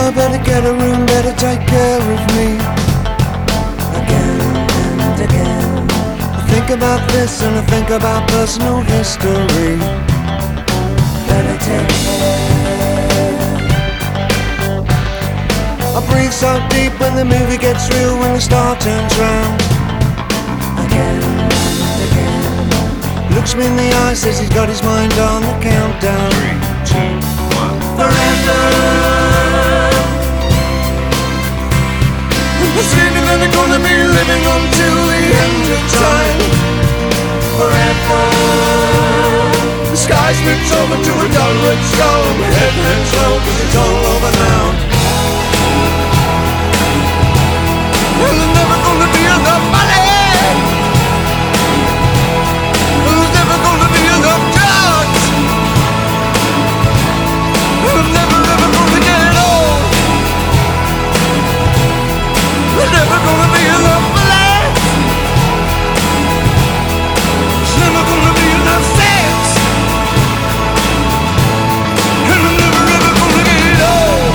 better get a room, better take care of me. Again and again, I think about this and I think about personal history. Better take care. I breathe so deep when the movie gets real, when the star turns round. Again and again, looks me in the eye, says he's got his mind on the countdown. 3, 2, 1. Forever. It's feeling that they're gonna be living until the end of time. Forever. The sky splits over to a dull red skull. My head hangs low 'cause it's all over now. And there's never gonna be enough money. There's never gonna be enough drugs. I'm never ever gonna get old. There's never gonna be enough life. There's never gonna be enough sex. And I'm never ever gonna get old.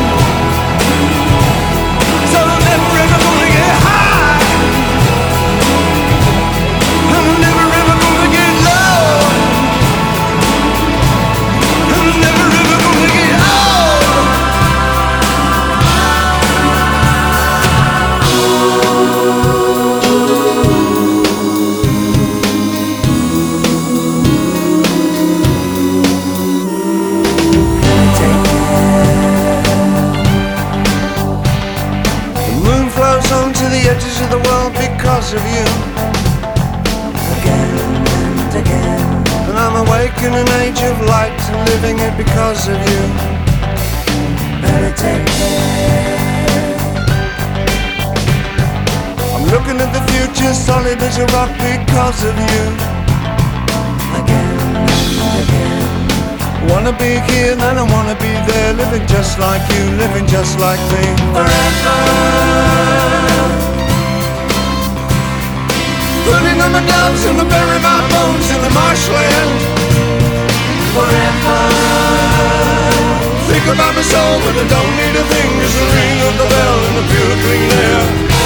So I'm never ever gonna get high. And I'm never ever gonna get low. And I'm never ever gonna get old. The moon flows on to the edges of the world because of you. Again and again, and I'm awake in an age of light, living it because of you. Better take care. I'm looking at the future, solid as a rock because of you. Again and again, wanna be here, then I wanna be there, living just like you, living just like me. Forever. Putting on my gloves and I bury my bones in the marshland. Forever. Think about my soul, but I don't need a thing. Just the ring of the bell and the pure clean air.